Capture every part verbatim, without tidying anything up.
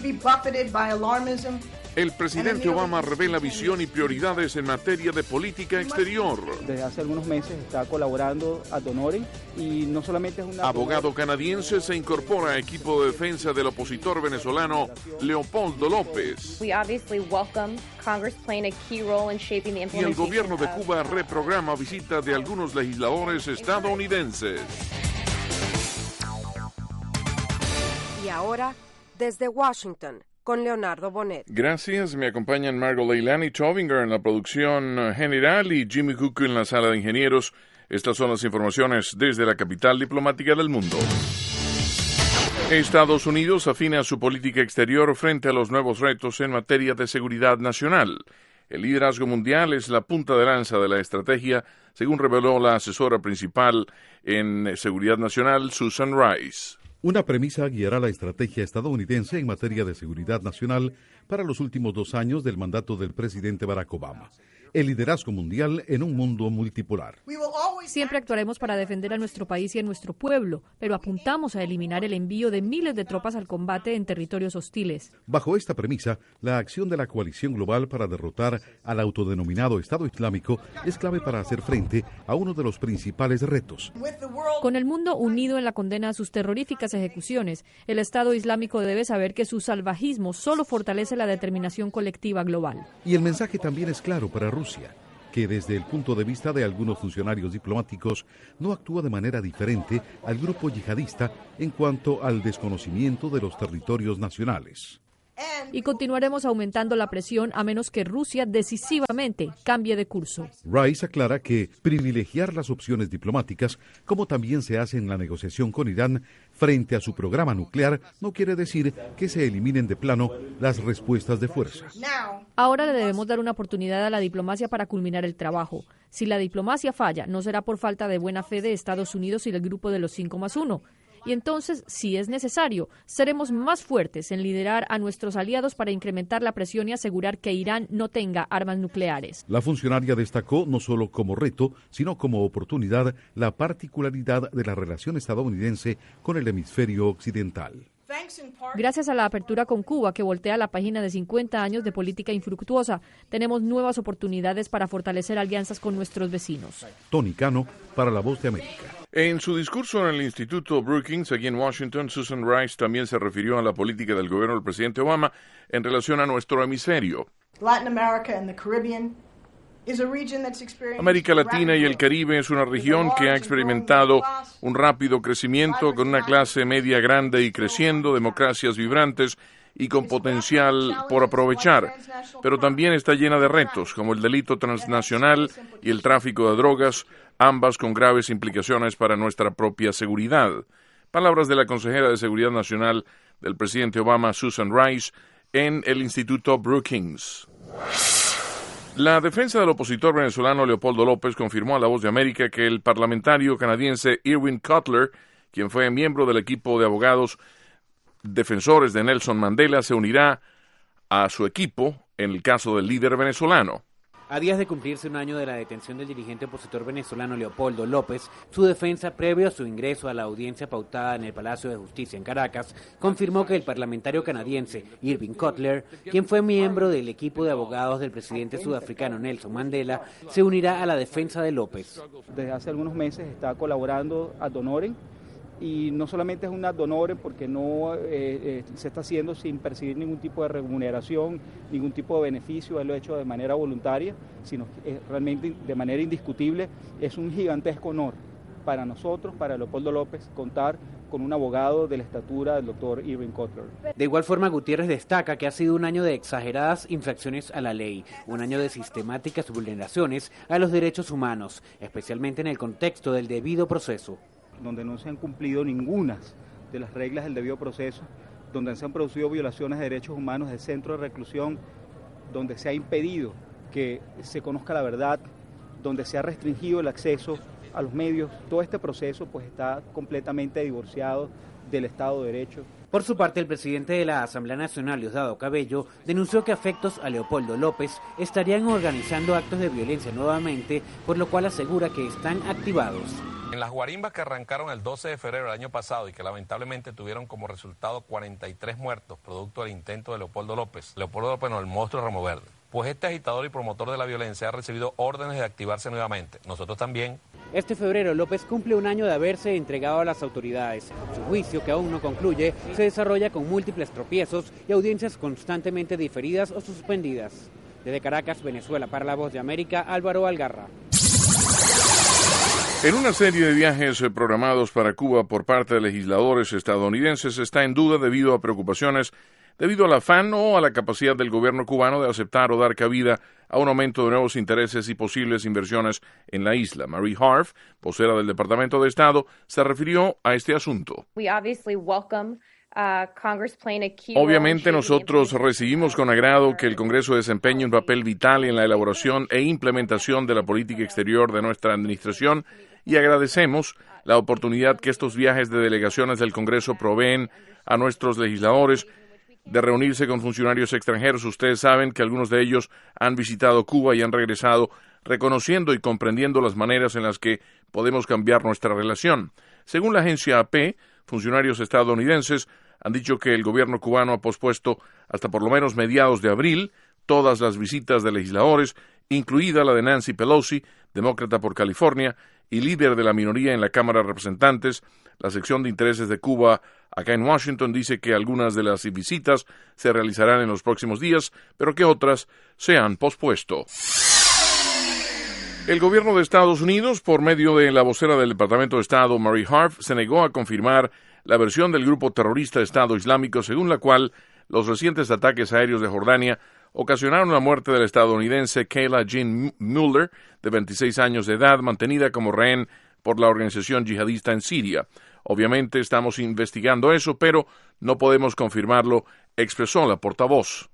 El presidente Obama revela visión y prioridades en materia de política exterior. Desde hace algunos meses está colaborando ad honorem y no solamente es una... Abogado canadiense se incorpora a equipo de defensa del opositor venezolano Leopoldo López. We obviously welcome Congress playing a key role in shaping the Y el gobierno de Cuba reprograma visita de algunos legisladores estadounidenses. Y ahora, desde Washington, con Leonardo Bonet. Gracias, me acompañan Margot Leilani Tovinger en la producción general y Jimmy Cook en la sala de ingenieros. Estas son las informaciones desde la capital diplomática del mundo. Estados Unidos afina su política exterior frente a los nuevos retos en materia de seguridad nacional. El liderazgo mundial es la punta de lanza de la estrategia, según reveló la asesora principal en seguridad nacional, Susan Rice. Una premisa guiará la estrategia estadounidense en materia de seguridad nacional para los últimos dos años del mandato del presidente Barack Obama. El liderazgo mundial en un mundo multipolar. Siempre actuaremos para defender a nuestro país y a nuestro pueblo, pero apuntamos a eliminar el envío de miles de tropas al combate en territorios hostiles. Bajo esta premisa, la acción de la coalición global para derrotar al autodenominado Estado Islámico es clave para hacer frente a uno de los principales retos. Con el mundo unido en la condena a sus terroríficas ejecuciones, el Estado Islámico debe saber que su salvajismo solo fortalece la determinación colectiva global. Y el mensaje también es claro para Rusia, que desde el punto de vista de algunos funcionarios diplomáticos no actúa de manera diferente al grupo yihadista en cuanto al desconocimiento de los territorios nacionales. Y continuaremos aumentando la presión a menos que Rusia decisivamente cambie de curso. Rice aclara que privilegiar las opciones diplomáticas, como también se hace en la negociación con Irán frente a su programa nuclear, no quiere decir que se eliminen de plano las respuestas de fuerza. Ahora le debemos dar una oportunidad a la diplomacia para culminar el trabajo. Si la diplomacia falla, no será por falta de buena fe de Estados Unidos y del grupo de los cinco más uno. Y entonces, si es necesario, seremos más fuertes en liderar a nuestros aliados para incrementar la presión y asegurar que Irán no tenga armas nucleares. La funcionaria destacó no solo como reto, sino como oportunidad la particularidad de la relación estadounidense con el hemisferio occidental. Gracias a la apertura con Cuba, que voltea la página de cincuenta años de política infructuosa, tenemos nuevas oportunidades para fortalecer alianzas con nuestros vecinos. Tony Cano, para La Voz de América. En su discurso en el Instituto Brookings, aquí en Washington, Susan Rice también se refirió a la política del gobierno del presidente Obama en relación a nuestro hemisferio. América Latina y el Caribe es una región que ha experimentado un rápido crecimiento con una clase media grande y creciendo, democracias vibrantes y con potencial por aprovechar, pero también está llena de retos como el delito transnacional y el tráfico de drogas, ambas con graves implicaciones para nuestra propia seguridad. Palabras de la consejera de Seguridad Nacional del presidente Obama, Susan Rice, en el Instituto Brookings. La defensa del opositor venezolano Leopoldo López confirmó a La Voz de América que el parlamentario canadiense Irwin Cotler, quien fue miembro del equipo de abogados defensores de Nelson Mandela, se unirá a su equipo en el caso del líder venezolano. A días de cumplirse un año de la detención del dirigente opositor venezolano Leopoldo López, su defensa, previo a su ingreso a la audiencia pautada en el Palacio de Justicia en Caracas, confirmó que el parlamentario canadiense Irwin Cotler, quien fue miembro del equipo de abogados del presidente sudafricano Nelson Mandela, se unirá a la defensa de López. Desde hace algunos meses está colaborando ad honorem, y no solamente es un ad honorem porque no eh, eh, se está haciendo sin percibir ningún tipo de remuneración, ningún tipo de beneficio, él lo ha hecho de manera voluntaria, sino que realmente de manera indiscutible es un gigantesco honor para nosotros, para Leopoldo López, contar con un abogado de la estatura del doctor Irwin Cotler. De igual forma, Gutiérrez destaca que ha sido un año de exageradas infracciones a la ley, un año de sistemáticas vulneraciones a los derechos humanos, especialmente en el contexto del debido proceso. Donde no se han cumplido ninguna de las reglas del debido proceso, donde se han producido violaciones de derechos humanos del centro de reclusión, donde se ha impedido que se conozca la verdad, donde se ha restringido el acceso a los medios. Todo este proceso pues está completamente divorciado del Estado de Derecho. Por su parte, el presidente de la Asamblea Nacional, Diosdado Cabello, denunció que afectos a Leopoldo López estarían organizando actos de violencia nuevamente, por lo cual asegura que están activados. En las guarimbas que arrancaron el doce de febrero del año pasado y que lamentablemente tuvieron como resultado cuarenta y tres muertos, producto del intento de Leopoldo López, Leopoldo López no, el monstruo Ramo Verde, pues este agitador y promotor de la violencia ha recibido órdenes de activarse nuevamente. Nosotros también. Este febrero López cumple un año de haberse entregado a las autoridades. Su juicio, que aún no concluye, se desarrolla con múltiples tropiezos y audiencias constantemente diferidas o suspendidas. Desde Caracas, Venezuela, para La Voz de América, Álvaro Algarra. En una serie de viajes programados para Cuba por parte de legisladores estadounidenses está en duda debido a preocupaciones debido al afán o a la capacidad del gobierno cubano de aceptar o dar cabida a un aumento de nuevos intereses y posibles inversiones en la isla. Marie Harf, vocera del Departamento de Estado, se refirió a este asunto. We obviously welcome Obviamente nosotros recibimos con agrado que el Congreso desempeñe un papel vital en la elaboración e implementación de la política exterior de nuestra administración y agradecemos la oportunidad que estos viajes de delegaciones del Congreso proveen a nuestros legisladores de reunirse con funcionarios extranjeros. Ustedes saben que algunos de ellos han visitado Cuba y han regresado reconociendo y comprendiendo las maneras en las que podemos cambiar nuestra relación. Según la agencia A P, funcionarios estadounidenses han dicho que el gobierno cubano ha pospuesto hasta por lo menos mediados de abril todas las visitas de legisladores, incluida la de Nancy Pelosi, demócrata por California y líder de la minoría en la Cámara de Representantes. La sección de intereses de Cuba acá en Washington dice que algunas de las visitas se realizarán en los próximos días, pero que otras se han pospuesto. El gobierno de Estados Unidos, por medio de la vocera del Departamento de Estado, Marie Harf, se negó a confirmar la versión del grupo terrorista Estado Islámico, según la cual los recientes ataques aéreos de Jordania ocasionaron la muerte del estadounidense Kayla Jean Mueller, de veintiséis años de edad, mantenida como rehén por la organización yihadista en Siria. Obviamente estamos investigando eso, pero no podemos confirmarlo, expresó la portavoz.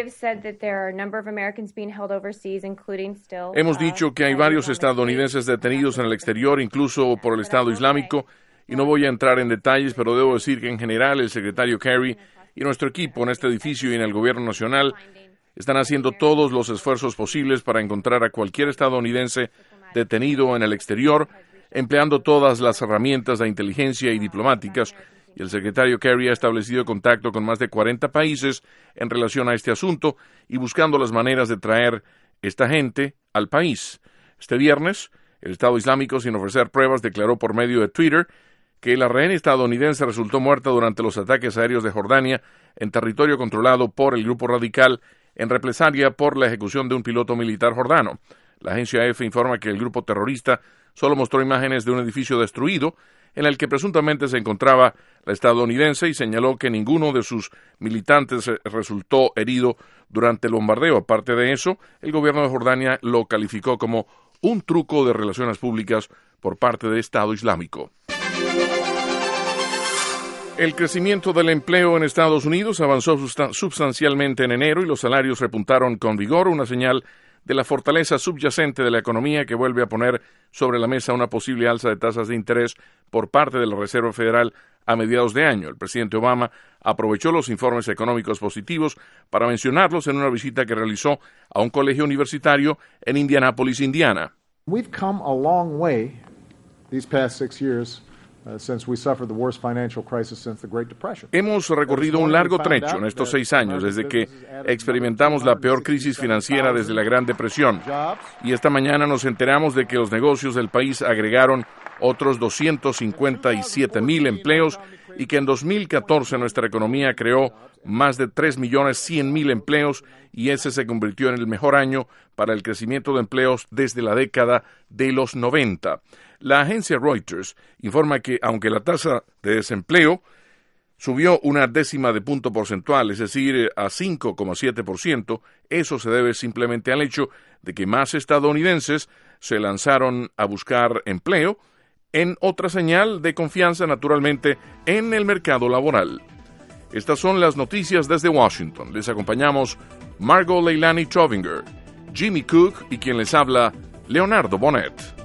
Hemos dicho que hay varios estadounidenses detenidos en el exterior, incluso por el Estado Islámico, y no voy a entrar en detalles, pero debo decir que en general el secretario Kerry y nuestro equipo en este edificio y en el gobierno nacional están haciendo todos los esfuerzos posibles para encontrar a cualquier estadounidense detenido en el exterior, empleando todas las herramientas de inteligencia y diplomáticas, y el secretario Kerry ha establecido contacto con más de cuarenta países en relación a este asunto y buscando las maneras de traer esta gente al país. Este viernes, el Estado Islámico, sin ofrecer pruebas, declaró por medio de Twitter que la rehén estadounidense resultó muerta durante los ataques aéreos de Jordania en territorio controlado por el grupo radical en represalia por la ejecución de un piloto militar jordano. La agencia A F informa que el grupo terrorista solo mostró imágenes de un edificio destruido en el que presuntamente se encontraba la estadounidense y señaló que ninguno de sus militantes resultó herido durante el bombardeo. Aparte de eso, el gobierno de Jordania lo calificó como un truco de relaciones públicas por parte del Estado Islámico. El crecimiento del empleo en Estados Unidos avanzó sustancialmente en enero y los salarios repuntaron con vigor, una señal de la fortaleza subyacente de la economía que vuelve a poner sobre la mesa una posible alza de tasas de interés por parte de la Reserva Federal a mediados de año. El presidente Obama aprovechó los informes económicos positivos para mencionarlos en una visita que realizó a un colegio universitario en Indianápolis, Indiana. We've come a long way these past six years. Uh, since we suffered the worst financial crisis since the Great Depression. Hemos recorrido un largo trecho en estos seis años desde que experimentamos la peor crisis financiera desde la Gran Depresión. Y esta mañana nos enteramos de que los negocios del país agregaron otros doscientos cincuenta y siete mil empleos y que en dos mil catorce nuestra economía creó más de tres millones cien mil empleos y ese se convirtió en el mejor año para el crecimiento de empleos desde la década de los noventa. La agencia Reuters informa que, aunque la tasa de desempleo subió una décima de punto porcentual, es decir, a cinco coma siete por ciento, eso se debe simplemente al hecho de que más estadounidenses se lanzaron a buscar empleo, en otra señal de confianza, naturalmente, en el mercado laboral. Estas son las noticias desde Washington. Les acompañamos Margot Leilani Trovinger, Jimmy Cook y quien les habla, Leonardo Bonet.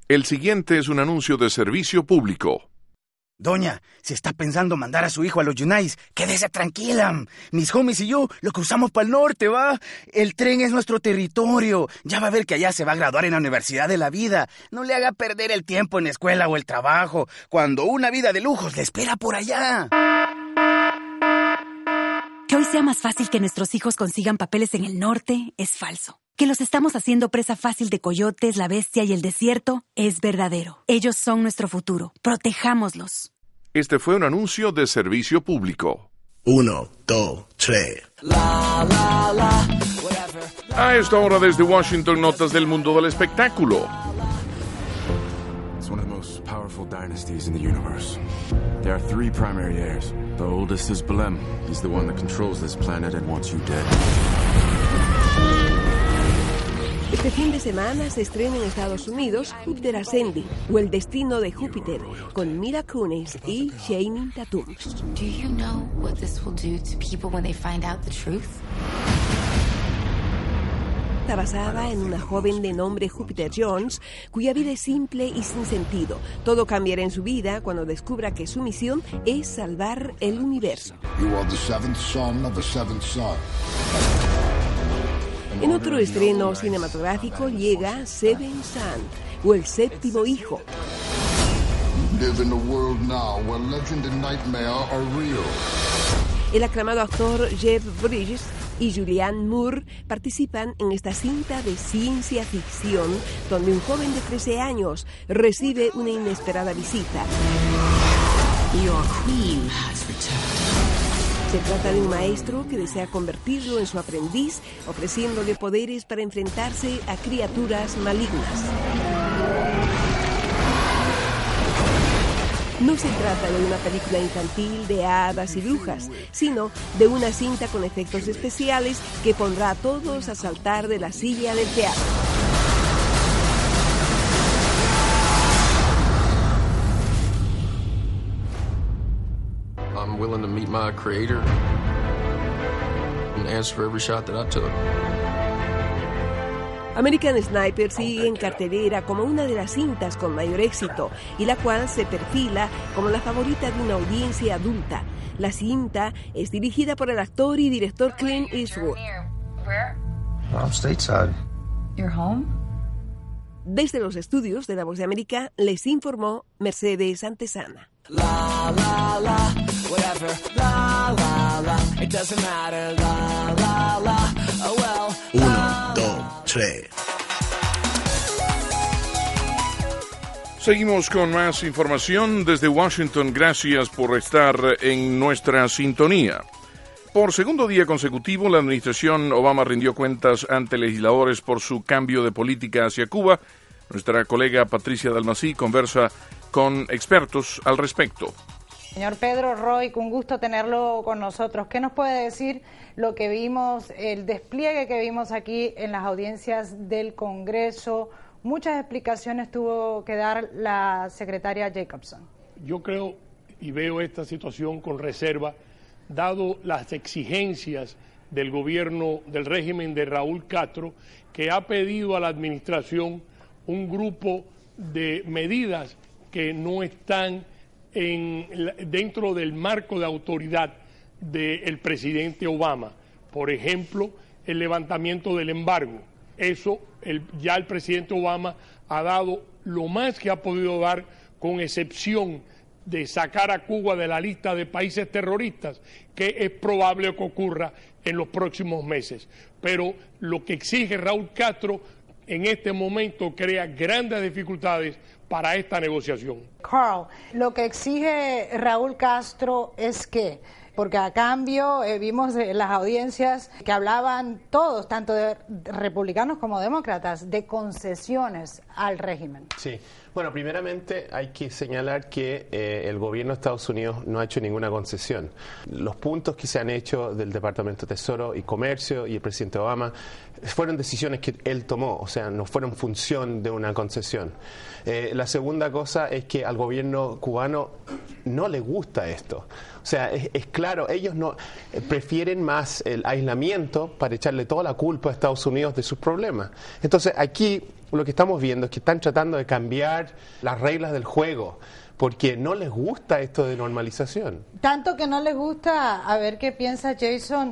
El siguiente es un anuncio de servicio público. Doña, si está pensando mandar a su hijo a los Yunais, quédese tranquila. Mis homies y yo lo cruzamos para el norte, ¿va? El tren es nuestro territorio. Ya va a ver que allá se va a graduar en la Universidad de la Vida. No le haga perder el tiempo en la escuela o el trabajo, cuando una vida de lujos le espera por allá. Que hoy sea más fácil que nuestros hijos consigan papeles en el norte es falso. Que los estamos haciendo presa fácil de coyotes, la bestia y el desierto es verdadero. Ellos son nuestro futuro. Protejámoslos. Este fue un anuncio de servicio público. Uno, dos, tres. A esta hora desde Washington, notas del mundo del espectáculo. It's one of the most powerful dynasties in the universe. There are three primary heirs. The oldest is Belem. He's the one that controls this planet and wants you dead. Este fin de semana se estrena en Estados Unidos Júpiter Ascending, o El Destino de Júpiter, con Mila Kunis y Channing Tatum. Do you know what this will do to people when they find out the truth? Está basada en una joven de nombre Júpiter Jones, cuya vida es simple y sin sentido. Todo cambiará en su vida cuando descubra que su misión es salvar el universo. You are the seventh son of a seventh son. En otro estreno cinematográfico llega Seven Son, o El Séptimo Hijo. Live in a world now where legend and nightmare are real. El aclamado actor Jeff Bridges y Julianne Moore participan en esta cinta de ciencia ficción donde un joven de trece años recibe una inesperada visita. Your queen has returned. Se trata de un maestro que desea convertirlo en su aprendiz, ofreciéndole poderes para enfrentarse a criaturas malignas. No se trata de una película infantil de hadas y brujas, sino de una cinta con efectos especiales que pondrá a todos a saltar de la silla del teatro. I'm willing to meet my creator and answer for every shot that I took. American Sniper sigue en cartelera como una de las cintas con mayor éxito y la cual se perfila como la favorita de una audiencia adulta. La cinta es dirigida por el actor y director Clint Eastwood. I'm stateside. You're home? Desde los estudios de La Voz de América les informó Mercedes Antesana. La, la, la, whatever, la, la, la, it doesn't matter, la, la, la, oh well. Uno, dos, tres. Seguimos con más información desde Washington. Gracias por estar en nuestra sintonía. Por segundo día consecutivo, la administración Obama rindió cuentas ante legisladores por su cambio de política hacia Cuba. Nuestra colega Patricia Dalmací conversa con expertos al respecto. Señor Pedro Roy, un gusto tenerlo con nosotros. ¿Qué nos puede decir lo que vimos, el despliegue que vimos aquí en las audiencias del Congreso? Muchas explicaciones tuvo que dar la secretaria Jacobson. Yo creo y veo esta situación con reserva, dado las exigencias del gobierno del régimen de Raúl Castro, que ha pedido a la administración un grupo de medidas que no están en, dentro del marco de autoridad del presidente Obama. Por ejemplo, el levantamiento del embargo. Eso el, ya el presidente Obama ha dado lo más que ha podido dar, con excepción de sacar a Cuba de la lista de países terroristas, que es probable que ocurra en los próximos meses. Pero lo que exige Raúl Castro en este momento crea grandes dificultades para esta negociación. Carl, lo que exige Raúl Castro es que, porque a cambio eh, vimos en las audiencias que hablaban todos, tanto de republicanos como demócratas, de concesiones al régimen. Sí, bueno, primeramente hay que señalar que eh, el gobierno de Estados Unidos no ha hecho ninguna concesión. Los puntos que se han hecho del Departamento de Tesoro y Comercio y el presidente Obama fueron decisiones que él tomó, o sea, no fueron función de una concesión. Eh, la segunda cosa es que al gobierno cubano no le gusta esto. O sea, es, es claro claro, ellos no eh, prefieren más el aislamiento para echarle toda la culpa a Estados Unidos de sus problemas. Entonces aquí lo que estamos viendo es que están tratando de cambiar las reglas del juego porque no les gusta esto de normalización. Tanto que no les gusta, a ver qué piensa Jason,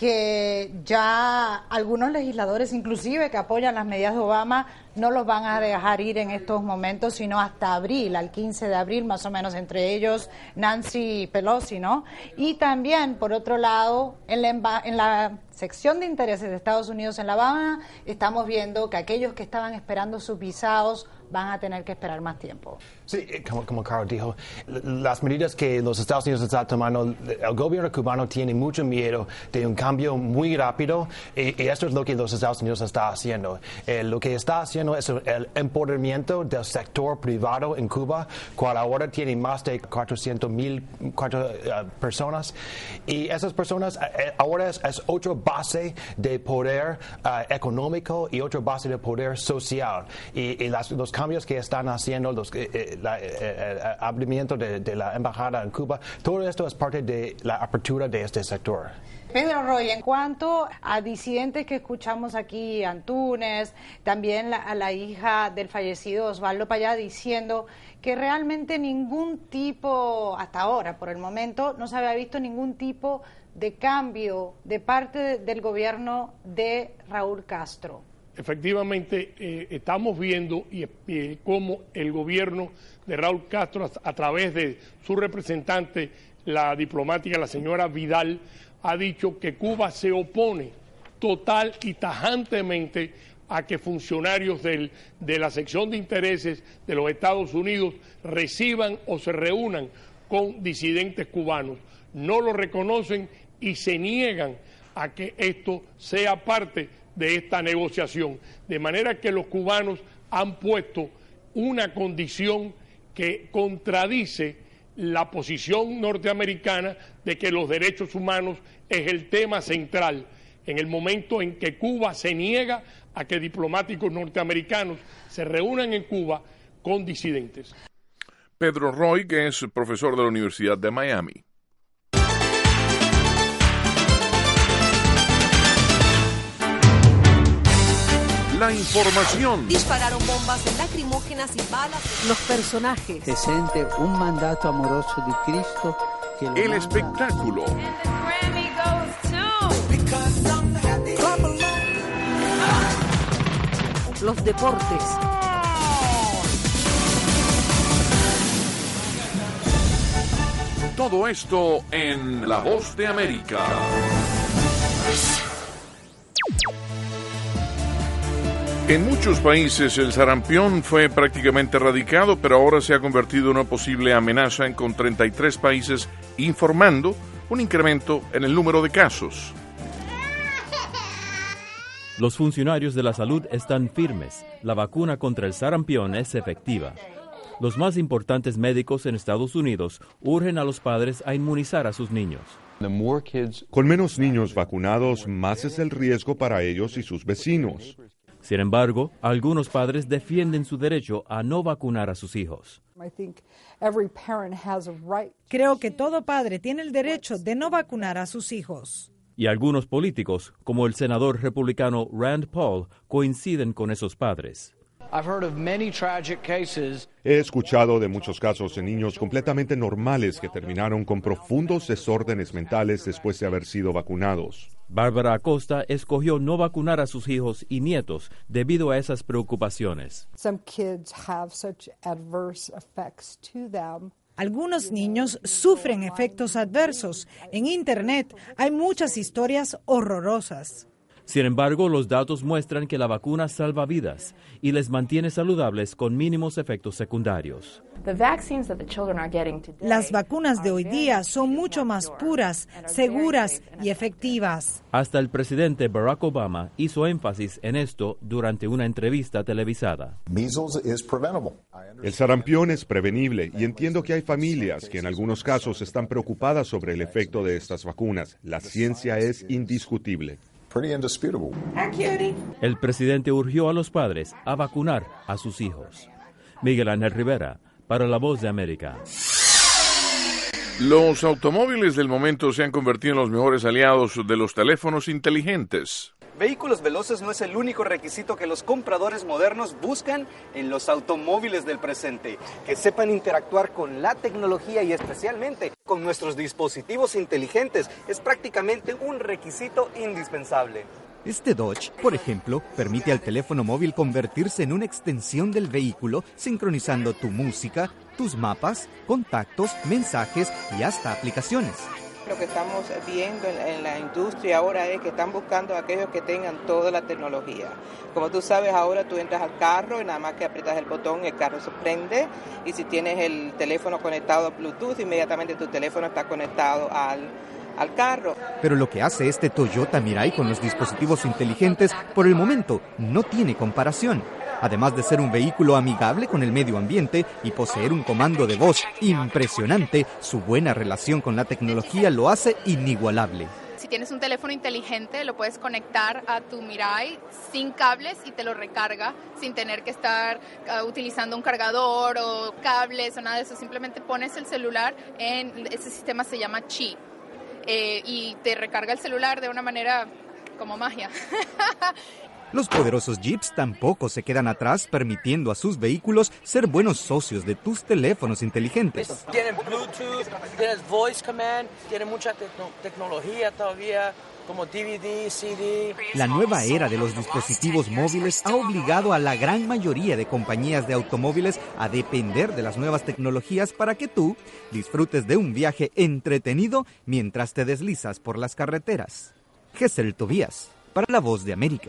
que ya algunos legisladores, inclusive que apoyan las medidas de Obama, no los van a dejar ir en estos momentos, sino hasta abril, al quince de abril, más o menos, entre ellos Nancy Pelosi, ¿no? Y también, por otro lado, en la, en la sección de intereses de Estados Unidos en La Habana, estamos viendo que aquellos que estaban esperando sus visados van a tener que esperar más tiempo. Sí, como, como Carl dijo, las medidas que los Estados Unidos están tomando, el gobierno cubano tiene mucho miedo de un cambio muy rápido y, y esto es lo que los Estados Unidos está haciendo. Eh, lo que está haciendo es el empoderamiento del sector privado en Cuba, cual ahora tiene más de cuatrocientas mil uh, personas y esas personas uh, ahora es, es otra base de poder uh, económico y otra base de poder social y, y las, los cambios que están haciendo, los eh, el eh, abrimiento de, de la embajada en Cuba, todo esto es parte de la apertura de este sector. Pedro Roy, en cuanto a disidentes que escuchamos aquí, Antúnez, también la, a la hija del fallecido Osvaldo Payá diciendo que realmente ningún tipo, hasta ahora, por el momento, no se había visto ningún tipo de cambio de parte de, del gobierno de Raúl Castro. Efectivamente, eh, estamos viendo y, y cómo el gobierno de Raúl Castro, a, a través de su representante, la diplomática, la señora Vidal, ha dicho que Cuba se opone total y tajantemente a que funcionarios del, de la sección de intereses de los Estados Unidos reciban o se reúnan con disidentes cubanos. No lo reconocen y se niegan a que esto sea parte de esta negociación. De manera que los cubanos han puesto una condición que contradice la posición norteamericana de que los derechos humanos es el tema central, en el momento en que Cuba se niega a que diplomáticos norteamericanos se reúnan en Cuba con disidentes. Pedro Roy, que es profesor de la Universidad de Miami. La información. Dispararon bombas lacrimógenas y balas. Los personajes. Se siente un mandato amoroso de Cristo. Que el manda. Espectáculo. Los deportes. Todo esto en La Voz de América. En muchos países el sarampión fue prácticamente erradicado, pero ahora se ha convertido en una posible amenaza en con treinta y tres países, informando un incremento en el número de casos. Los funcionarios de la salud están firmes. La vacuna contra el sarampión es efectiva. Los más importantes médicos en Estados Unidos urgen a los padres a inmunizar a sus niños. Con menos niños vacunados, más es el riesgo para ellos y sus vecinos. Sin embargo, algunos padres defienden su derecho a no vacunar a sus hijos. Creo que todo padre tiene el derecho de no vacunar a sus hijos. Y algunos políticos, como el senador republicano Rand Paul, coinciden con esos padres. He escuchado de muchos casos de niños completamente normales que terminaron con profundos desórdenes mentales después de haber sido vacunados. Bárbara Acosta escogió no vacunar a sus hijos y nietos debido a esas preocupaciones. Algunos niños sufren efectos adversos. En Internet hay muchas historias horrorosas. Sin embargo, los datos muestran que la vacuna salva vidas y les mantiene saludables con mínimos efectos secundarios. Las vacunas de hoy día son mucho más puras, seguras y efectivas. Hasta el presidente Barack Obama hizo énfasis en esto durante una entrevista televisada. El sarampión es prevenible y entiendo que hay familias que en algunos casos están preocupadas sobre el efecto de estas vacunas. La ciencia es indiscutible. El presidente urgió a los padres a vacunar a sus hijos. Miguel Ángel Rivera, para La Voz de América. Los automóviles del momento se han convertido en los mejores aliados de los teléfonos inteligentes. Vehículos veloces no es el único requisito que los compradores modernos buscan en los automóviles del presente. Que sepan interactuar con la tecnología y especialmente con nuestros dispositivos inteligentes es prácticamente un requisito indispensable. Este Dodge, por ejemplo, permite al teléfono móvil convertirse en una extensión del vehículo, sincronizando tu música, tus mapas, contactos, mensajes y hasta aplicaciones. Lo que estamos viendo en, en la industria ahora es que están buscando a aquellos que tengan toda la tecnología. Como tú sabes, ahora tú entras al carro y nada más que aprietas el botón, el carro se prende. Y si tienes el teléfono conectado a Bluetooth, inmediatamente tu teléfono está conectado al, al carro. Pero lo que hace este Toyota Mirai con los dispositivos inteligentes, por el momento, no tiene comparación. Además de ser un vehículo amigable con el medio ambiente y poseer un comando de voz impresionante, su buena relación con la tecnología lo hace inigualable. Si tienes un teléfono inteligente, lo puedes conectar a tu Mirai sin cables y te lo recarga sin tener que estar uh, utilizando un cargador o cables o nada de eso. Simplemente pones el celular en, ese sistema se llama Qi, eh, y te recarga el celular de una manera como magia. Los poderosos Jeeps tampoco se quedan atrás, permitiendo a sus vehículos ser buenos socios de tus teléfonos inteligentes. Tienen Bluetooth, tienes Voice Command, tienen mucha tecno- tecnología todavía, como D V D, C D. La nueva era de los dispositivos móviles ha obligado a la gran mayoría de compañías de automóviles a depender de las nuevas tecnologías para que tú disfrutes de un viaje entretenido mientras te deslizas por las carreteras. Gesell Tobías, para La Voz de América.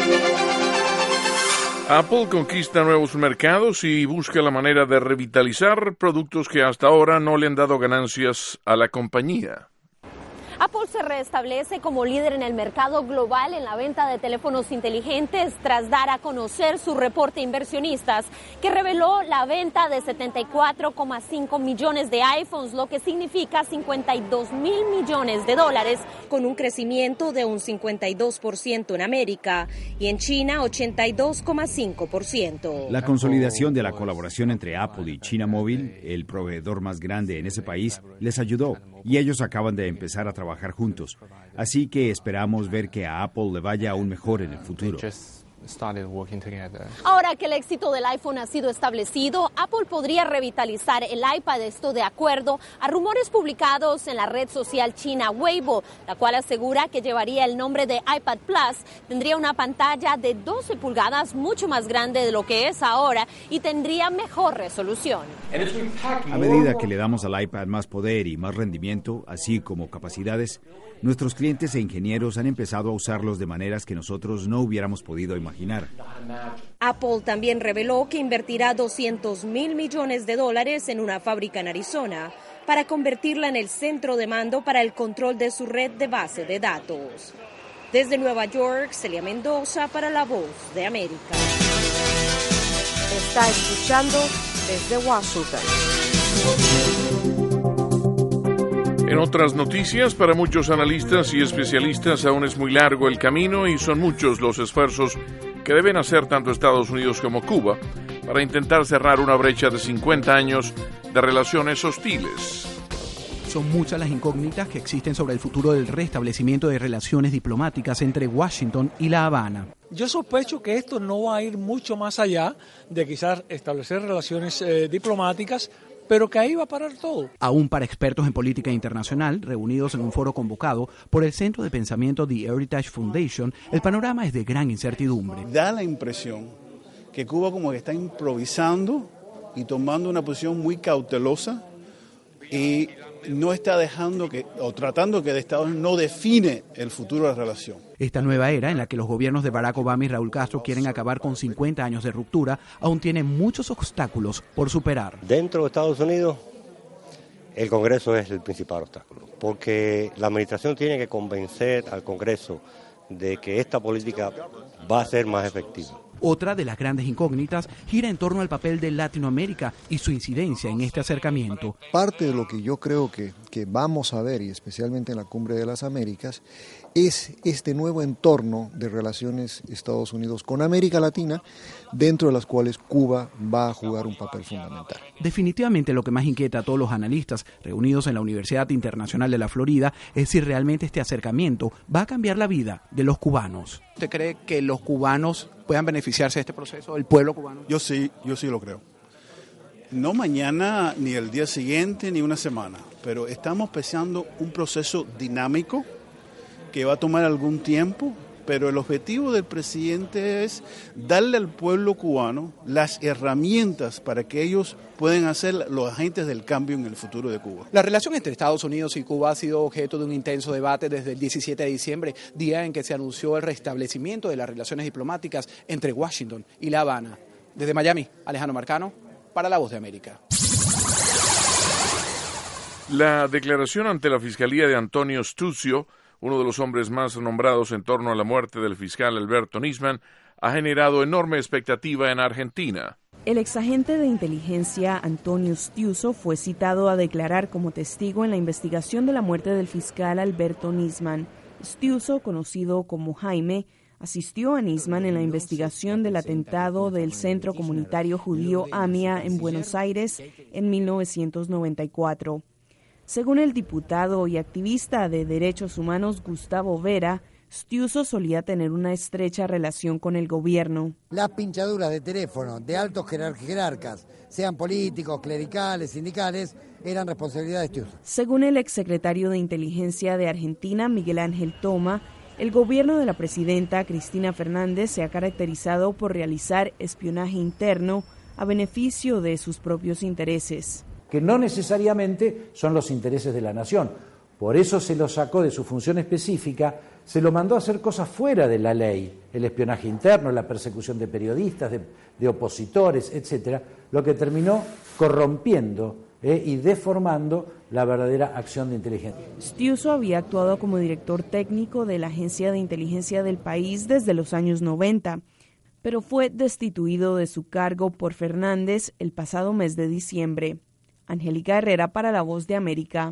Apple conquista nuevos mercados y busca la manera de revitalizar productos que hasta ahora no le han dado ganancias a la compañía. Apple se restablece como líder en el mercado global en la venta de teléfonos inteligentes tras dar a conocer su reporte inversionistas que reveló la venta de setenta y cuatro coma cinco millones de iPhones, lo que significa cincuenta y dos mil millones de dólares, con un crecimiento de un cincuenta y dos por ciento en América y en China ochenta y dos coma cinco por ciento. La consolidación de la colaboración entre Apple y China Mobile, el proveedor más grande en ese país, les ayudó y ellos acaban de empezar a trabajar juntos. Así que esperamos ver que a Apple le vaya aún mejor en el futuro. Ahora que el éxito del iPhone ha sido establecido, Apple podría revitalizar el iPad, esto de acuerdo a rumores publicados en la red social china Weibo, la cual asegura que llevaría el nombre de iPad Plus, tendría una pantalla de doce pulgadas mucho más grande de lo que es ahora y tendría mejor resolución. A medida que le damos al iPad más poder y más rendimiento, así como capacidades, nuestros clientes e ingenieros han empezado a usarlos de maneras que nosotros no hubiéramos podido imaginar. Apple también reveló que invertirá doscientos mil millones de dólares en una fábrica en Arizona para convertirla en el centro de mando para el control de su red de base de datos. Desde Nueva York, Celia Mendoza para La Voz de América. Está escuchando desde Washington. En otras noticias, para muchos analistas y especialistas aún es muy largo el camino y son muchos los esfuerzos que deben hacer tanto Estados Unidos como Cuba para intentar cerrar una brecha de cincuenta años de relaciones hostiles. Son muchas las incógnitas que existen sobre el futuro del restablecimiento de relaciones diplomáticas entre Washington y La Habana. Yo sospecho que esto no va a ir mucho más allá de quizás establecer relaciones eh, diplomáticas, pero que ahí va a parar todo. Aún para expertos en política internacional, reunidos en un foro convocado por el Centro de Pensamiento The Heritage Foundation, el panorama es de gran incertidumbre. Da la impresión que Cuba como que está improvisando y tomando una posición muy cautelosa y no está dejando que, o tratando que de Estados Unidos no define el futuro de la relación. Esta nueva era en la que los gobiernos de Barack Obama y Raúl Castro quieren acabar con cincuenta años de ruptura aún tiene muchos obstáculos por superar. Dentro de Estados Unidos, el Congreso es el principal obstáculo, porque la administración tiene que convencer al Congreso de que esta política va a ser más efectiva. Otra de las grandes incógnitas gira en torno al papel de Latinoamérica y su incidencia en este acercamiento. Parte de lo que yo creo que, que vamos a ver, y especialmente en la Cumbre de las Américas, es este nuevo entorno de relaciones Estados Unidos con América Latina, dentro de las cuales Cuba va a jugar un papel fundamental. Definitivamente lo que más inquieta a todos los analistas reunidos en la Universidad Internacional de la Florida es si realmente este acercamiento va a cambiar la vida de los cubanos. ¿Usted cree que los cubanos puedan beneficiarse de este proceso, el pueblo cubano? Yo sí, yo sí lo creo. No mañana, ni el día siguiente, ni una semana, pero estamos empezando un proceso dinámico que va a tomar algún tiempo, pero el objetivo del presidente es darle al pueblo cubano las herramientas para que ellos puedan ser los agentes del cambio en el futuro de Cuba. La relación entre Estados Unidos y Cuba ha sido objeto de un intenso debate desde el diecisiete de diciembre, día en que se anunció el restablecimiento de las relaciones diplomáticas entre Washington y La Habana. Desde Miami, Alejandro Marcano, para La Voz de América. La declaración ante la Fiscalía de Antonio Stucio, uno de los hombres más nombrados en torno a la muerte del fiscal Alberto Nisman, ha generado enorme expectativa en Argentina. El exagente de inteligencia Antonio Stiuso fue citado a declarar como testigo en la investigación de la muerte del fiscal Alberto Nisman. Stiuso, conocido como Jaime, asistió a Nisman en la investigación del atentado del Centro Comunitario Judío AMIA en Buenos Aires en mil novecientos noventa y cuatro. Según el diputado y activista de derechos humanos Gustavo Vera, Stiuso solía tener una estrecha relación con el gobierno. Las pinchaduras de teléfono de altos jerarcas, sean políticos, clericales, sindicales, eran responsabilidad de Stiuso. Según el exsecretario de Inteligencia de Argentina, Miguel Ángel Toma, el gobierno de la presidenta Cristina Fernández se ha caracterizado por realizar espionaje interno a beneficio de sus propios intereses. Que no necesariamente son los intereses de la nación. Por eso se lo sacó de su función específica, se lo mandó a hacer cosas fuera de la ley, el espionaje interno, la persecución de periodistas, de, de opositores, etcétera, lo que terminó corrompiendo eh, y deformando la verdadera acción de inteligencia. Stiuso había actuado como director técnico de la agencia de inteligencia del país desde los años noventa, pero fue destituido de su cargo por Fernández el pasado mes de diciembre. Angélica Herrera para La Voz de América.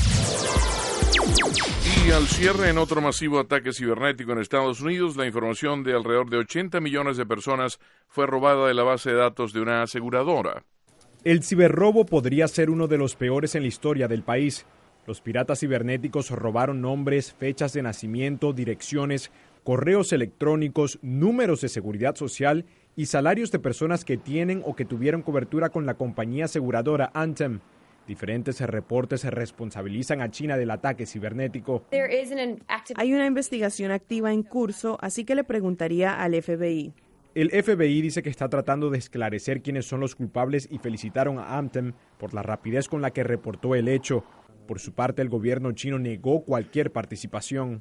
Y al cierre, en otro masivo ataque cibernético en Estados Unidos, la información de alrededor de ochenta millones de personas fue robada de la base de datos de una aseguradora. El ciberrobo podría ser uno de los peores en la historia del país. Los piratas cibernéticos robaron nombres, fechas de nacimiento, direcciones, correos electrónicos, números de seguridad social y salarios de personas que tienen o que tuvieron cobertura con la compañía aseguradora Anthem. Diferentes reportes responsabilizan a China del ataque cibernético. Hay una investigación activa en curso, así que le preguntaría al F B I. El F B I dice que está tratando de esclarecer quiénes son los culpables y felicitaron a Anthem por la rapidez con la que reportó el hecho. Por su parte, el gobierno chino negó cualquier participación.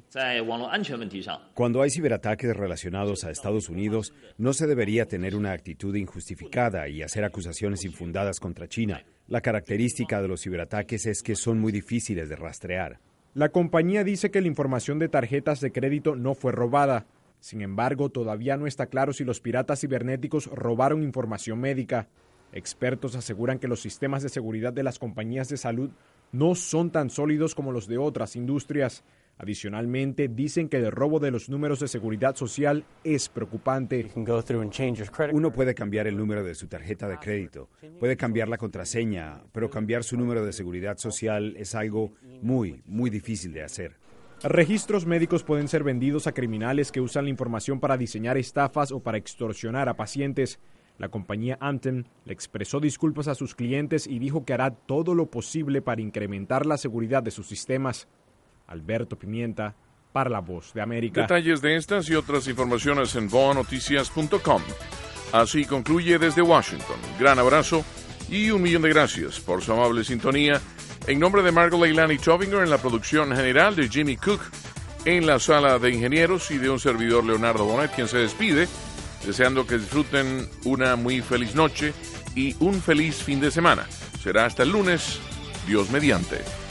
Cuando hay ciberataques relacionados a Estados Unidos, no se debería tener una actitud injustificada y hacer acusaciones infundadas contra China. La característica de los ciberataques es que son muy difíciles de rastrear. La compañía dice que la información de tarjetas de crédito no fue robada. Sin embargo, todavía no está claro si los piratas cibernéticos robaron información médica. Expertos aseguran que los sistemas de seguridad de las compañías de salud no son tan sólidos como los de otras industrias. Adicionalmente, dicen que el robo de los números de seguridad social es preocupante. Uno puede cambiar el número de su tarjeta de crédito, puede cambiar la contraseña, pero cambiar su número de seguridad social es algo muy, muy difícil de hacer. Registros médicos pueden ser vendidos a criminales que usan la información para diseñar estafas o para extorsionar a pacientes. La compañía Anthem le expresó disculpas a sus clientes y dijo que hará todo lo posible para incrementar la seguridad de sus sistemas. Alberto Pimienta, para La Voz de América. Detalles de estas y otras informaciones en boa noticias punto com. Así concluye desde Washington. Gran abrazo y un millón de gracias por su amable sintonía. En nombre de Margot Leilani Chovinger en la producción general, de Jimmy Cook en la sala de ingenieros y de un servidor Leonardo Bonet, quien se despide, deseando que disfruten una muy feliz noche y un feliz fin de semana. Será hasta el lunes, Dios mediante.